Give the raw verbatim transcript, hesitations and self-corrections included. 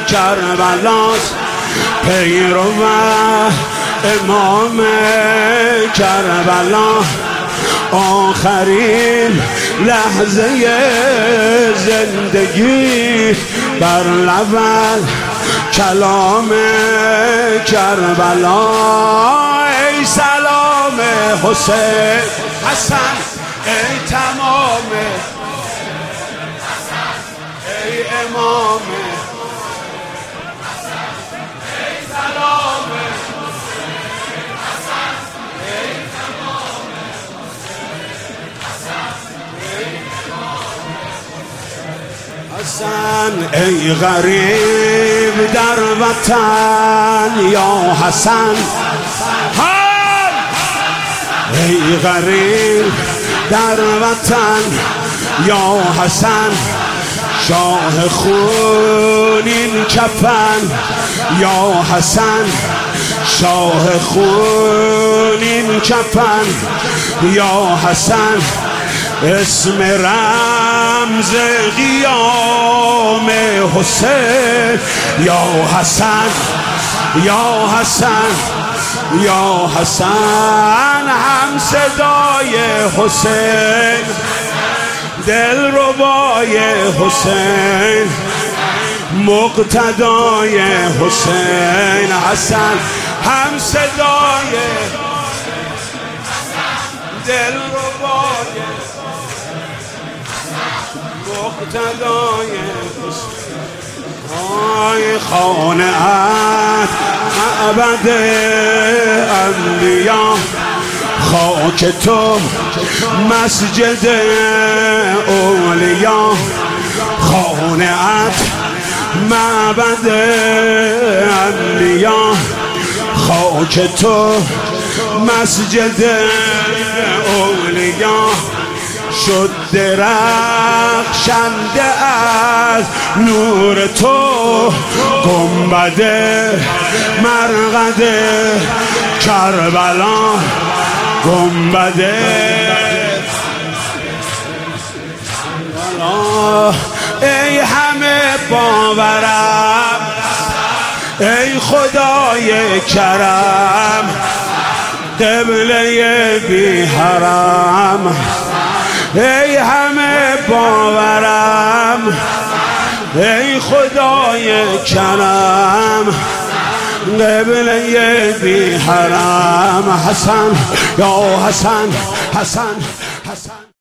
کربلاست، پیرو امام کربلا. آخرین لحظه زندگی بر لب کلام کربلا. ای سلام حسین حسن، ای تمام ای امام، ای سلام حسن. ای غریب در وطن یا حسن، ای غریب در وطن یا حسن. شاه خونین کفن یا حسن، شاه خونین کفن یا حسن. اسم رمز قیام حسین یا حسن، یا حسن، یا حسن. هم صدای حسین، دلربای حسین، مقتدای حسین حسن. هم صدای دلربای مقتدای حسین. آی خانه‌ات معبد انبیا، خاک تو مسجد اولیا. خانه‌ات معبد انبیا، خاک تو مسجد اولیا. شد درخشنده از نور تو گنبد مرقد کربلا. گنبد ای همه باورم، ای خدای کرم، قبله بی حرم. ای همه باورم، ای خدای کرم، قبله بی حرم. حسن یا حسن، حسن، حسن.